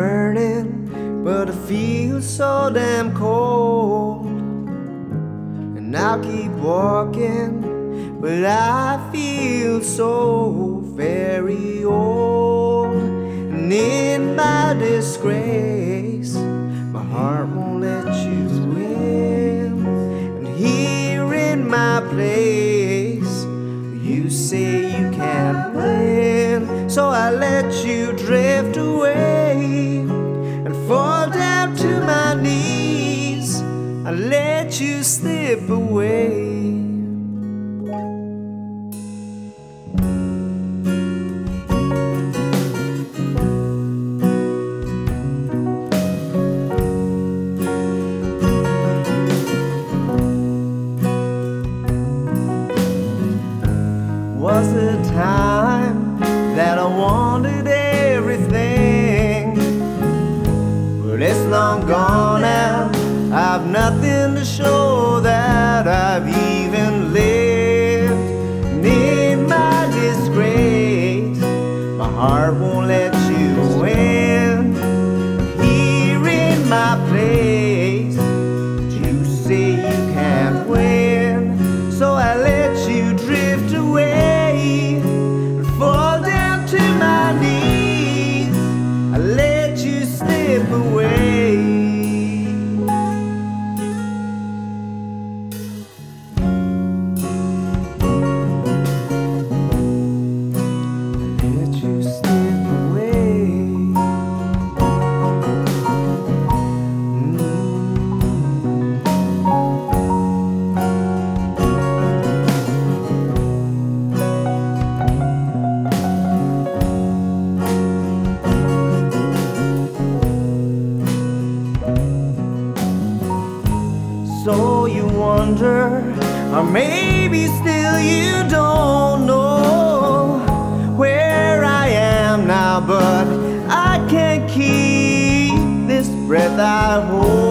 burning, but I feel so damn cold. And I'll keep walking, but I feel so very old. And in my disgrace, my heart won't let you in. And here in my place, you say you can't win. So I let you drift away and fall down to my knees. I let you slip away. Was a time that I wanted everything, but it's long gone now. I've nothing to show that I've even lived. And in my disgrace, my heart won't let you in. Here in my place, you say you can't win. So I let you drift away and fall down to my knees. I let you slip away. So you wonder, or maybe still you don't know where I am now, but I can't keep this breath I hold.